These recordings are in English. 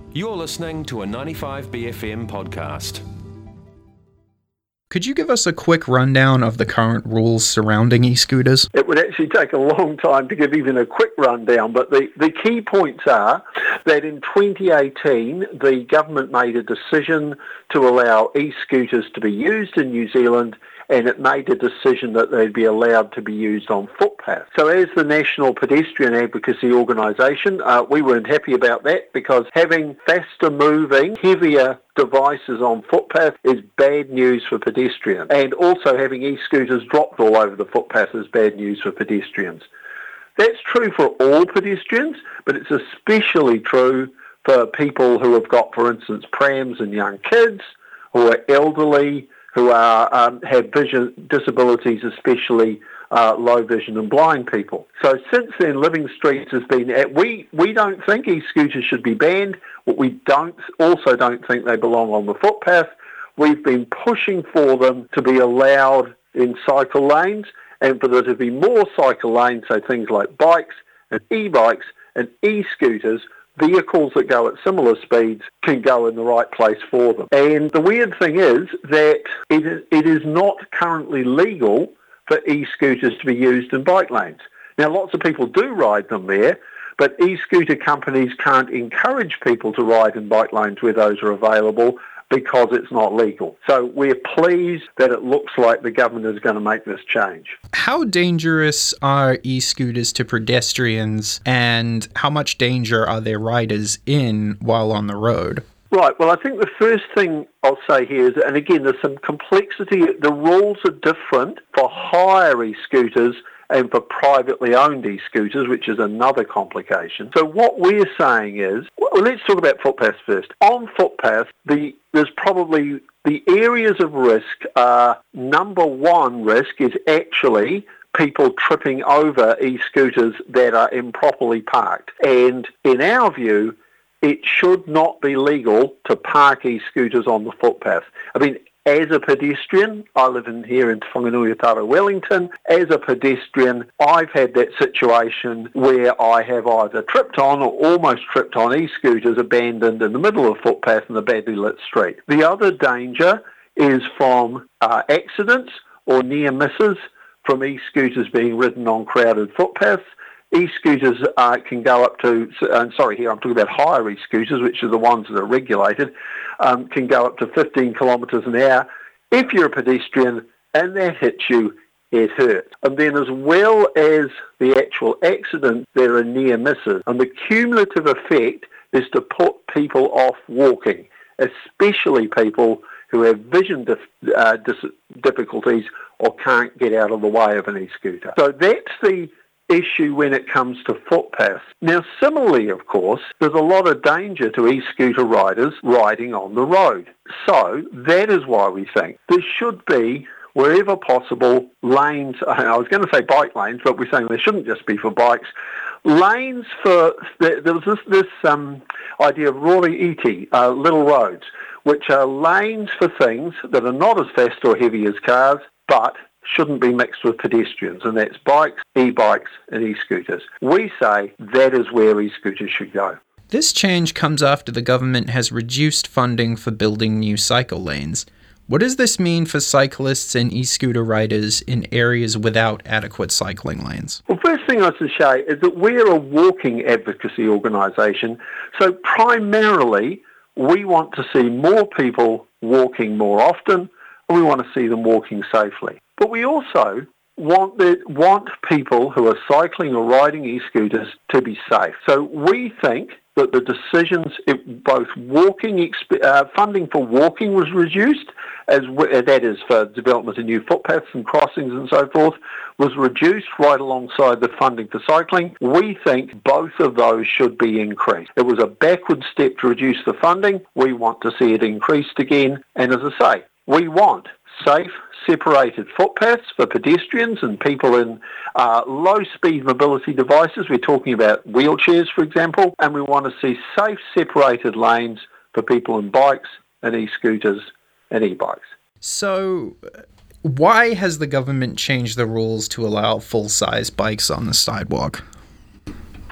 You're listening to a 95BFM podcast. Could you give us a quick rundown of the current rules surrounding e-scooters? It would actually take a long time to give even a quick rundown, but the key points are that in 2018, the government made a decision to allow e-scooters to be used in New Zealand, and it made a decision that they'd be allowed to be used on footpaths. So as the National Pedestrian Advocacy Organisation, we weren't happy about that because having faster moving, heavier devices on footpaths is bad news for pedestrians. And also having e-scooters dropped all over the footpath is bad news for pedestrians. That's true for all pedestrians, but it's especially true for people who have got, for instance, prams and young kids, who are elderly, who are have vision disabilities, especially low vision and blind people. So since then, Living Streets has been we don't think e-scooters should be banned, but we also don't think they belong on the footpath. We've been pushing for them to be allowed in cycle lanes and for there to be more cycle lanes, so things like bikes and e-bikes and e-scooters, vehicles that go at similar speeds can go in the right place for them. And the weird thing is that it is not currently legal for e-scooters to be used in bike lanes. Now, lots of people do ride them there, but e-scooter companies can't encourage people to ride in bike lanes where those are available because it's not legal. So we're pleased that it looks like the government is going to make this change. How dangerous are e-scooters to pedestrians, and how much danger are their riders in while on the road? Right, well, I think the first thing I'll say here is, and again, there's some complexity. The rules are different for hire e-scooters and for privately owned e-scooters, which is another complication. So what we're saying is, well, let's talk about footpaths first. On footpaths, there's probably the areas of risk are, number one risk is actually people tripping over e-scooters that are improperly parked. And in our view, it should not be legal to park e-scooters on the footpath. I mean, as a pedestrian, I live here in Te Whanganui-a-Tara, Wellington. As a pedestrian, I've had that situation where I have either tripped on or almost tripped on e-scooters abandoned in the middle of a footpath in a badly lit street. The other danger is from accidents or near misses from e-scooters being ridden on crowded footpaths. E-scooters can go up to, I'm talking about hire e-scooters, which are the ones that are regulated, can go up to 15 kilometres an hour. If you're a pedestrian and that hits you, it hurts. And then as well as the actual accident, there are near misses. And the cumulative effect is to put people off walking, especially people who have vision difficulties or can't get out of the way of an e-scooter. So that's the issue when it comes to footpaths. Now, similarly, of course, there's a lot of danger to e-scooter riders riding on the road. So that is why we think there should be, wherever possible, lanes. I was going to say bike lanes, but we're saying they shouldn't just be for bikes. Lanes for, there was this idea of Rori Iti, little roads, which are lanes for things that are not as fast or heavy as cars, but shouldn't be mixed with pedestrians, and that's bikes, e-bikes and e-scooters. We say that is where e-scooters should go. This change comes after the government has reduced funding for building new cycle lanes. What does this mean for cyclists and e-scooter riders in areas without adequate cycling lanes? Well, first thing I should say is that we're a walking advocacy organisation, so primarily we want to see more people walking more often, and we want to see them walking safely. But we also want people who are cycling or riding e-scooters to be safe. So we think that the decisions, both funding for walking was reduced, that is for development of new footpaths and crossings and so forth, was reduced right alongside the funding for cycling. We think both of those should be increased. It was a backward step to reduce the funding. We want to see it increased again. And as I say, we want safe, separated footpaths for pedestrians and people in low-speed mobility devices. We're talking about wheelchairs, for example, and we want to see safe, separated lanes for people in bikes and e-scooters and e-bikes. So why has the government changed the rules to allow full-size bikes on the sidewalk?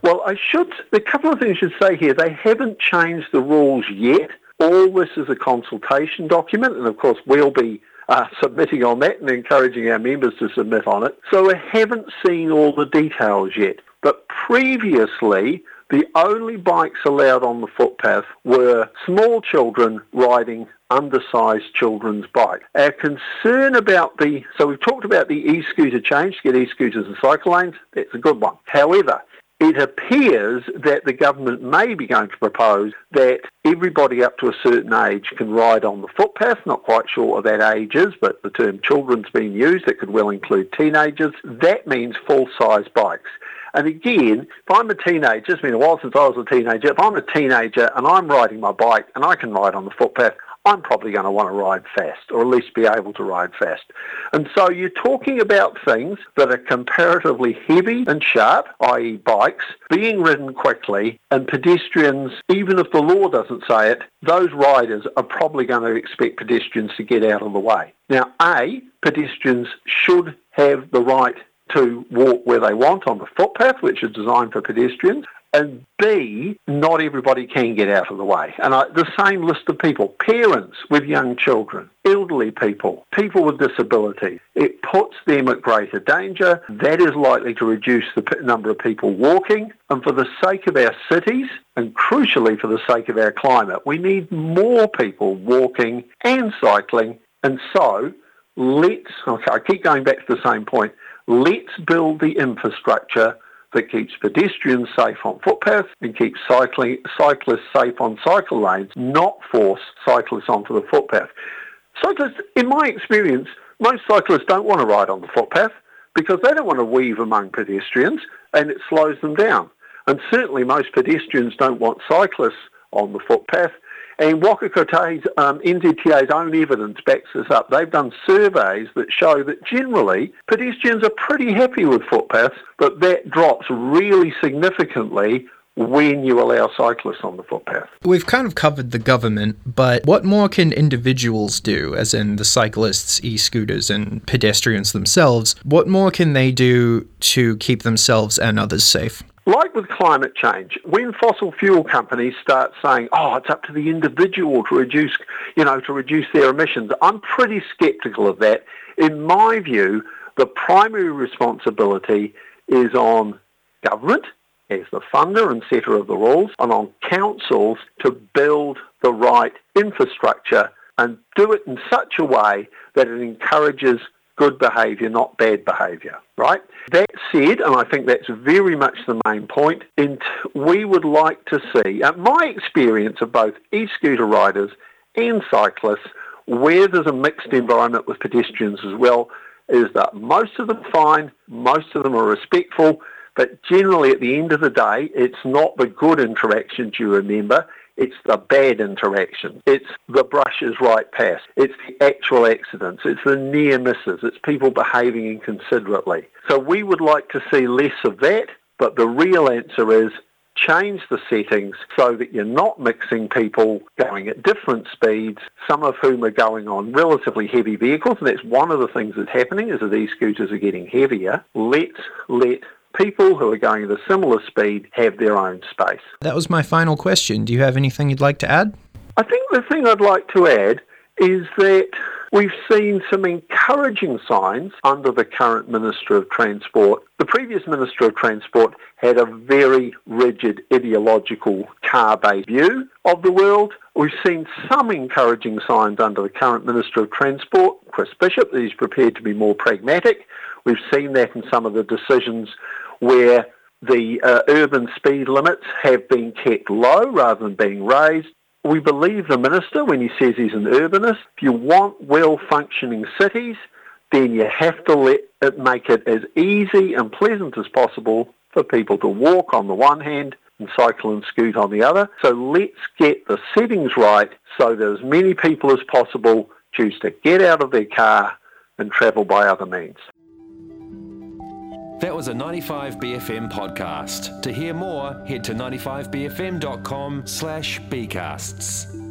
Well, a couple of things I should say here. They haven't changed the rules yet. All this is a consultation document, and of course we'll be submitting on that and encouraging our members to submit on it. So we haven't seen all the details yet. But previously, the only bikes allowed on the footpath were small children riding undersized children's bikes. Our concern about so we've talked about the e-scooter change to get e-scooters and cycle lanes. That's a good one. However, it appears that the government may be going to propose that everybody up to a certain age can ride on the footpath. Not quite sure what that age is, but the term children's being used. It could well include teenagers. That means full-size bikes. And again, if I'm a teenager, it's been a while since I was a teenager, if I'm a teenager and I'm riding my bike and I can ride on the footpath, I'm probably going to want to ride fast, or at least be able to ride fast. And so you're talking about things that are comparatively heavy and sharp, i.e. bikes, being ridden quickly, and pedestrians, even if the law doesn't say it, those riders are probably going to expect pedestrians to get out of the way. Now, pedestrians should have the right to walk where they want on the footpath, which is designed for pedestrians, and B, not everybody can get out of the way. And the same list of people, parents with young children, elderly people, people with disabilities, it puts them at greater danger. That is likely to reduce the number of people walking. And for the sake of our cities, and crucially for the sake of our climate, we need more people walking and cycling. And so, I keep going back to the same point, let's build the infrastructure that keeps pedestrians safe on footpaths and keeps cyclists safe on cycle lanes, not force cyclists onto the footpath. Cyclists, in my experience, most cyclists don't want to ride on the footpath because they don't want to weave among pedestrians and it slows them down. And certainly most pedestrians don't want cyclists on the footpath. And Waka Kotahi's NZTA's own evidence backs this up. They've done surveys that show that generally pedestrians are pretty happy with footpaths, but that drops really significantly when you allow cyclists on the footpath. We've kind of covered the government, but what more can individuals do, as in the cyclists, e-scooters, and pedestrians themselves? What more can they do to keep themselves and others safe? Like with climate change, when fossil fuel companies start saying, it's up to the individual to reduce their emissions, I'm pretty sceptical of that. In my view, the primary responsibility is on government as the funder and setter of the rules, and on councils to build the right infrastructure and do it in such a way that it encourages good behaviour, not bad behaviour, right? That said, and I think that's very much the main point, we would like to see, my experience of both e-scooter riders and cyclists, where there's a mixed environment with pedestrians as well, is that most of them are fine, most of them are respectful, but generally at the end of the day, it's not the good interactions you remember, it's the bad interaction. It's the brushes right past. It's the actual accidents. It's the near misses. It's people behaving inconsiderately. So we would like to see less of that, but the real answer is change the settings so that you're not mixing people going at different speeds, some of whom are going on relatively heavy vehicles, and that's one of the things that's happening is that these scooters are getting heavier. Let's let people who are going at a similar speed have their own space. That was my final question. Do you have anything you'd like to add? I think the thing I'd like to add is that we've seen some encouraging signs under the current Minister of Transport. The previous Minister of Transport had a very rigid ideological car-based view of the world. We've seen some encouraging signs under the current Minister of Transport, Chris Bishop, that he's prepared to be more pragmatic. We've seen that in some of the decisions where the urban speed limits have been kept low rather than being raised. We believe the Minister when he says he's an urbanist. If you want well-functioning cities, then you have to make it as easy and pleasant as possible for people to walk on the one hand and cycle and scoot on the other. So let's get the settings right so that as many people as possible choose to get out of their car and travel by other means. That was a 95BFM podcast. To hear more, head to 95bfm.com/bcasts.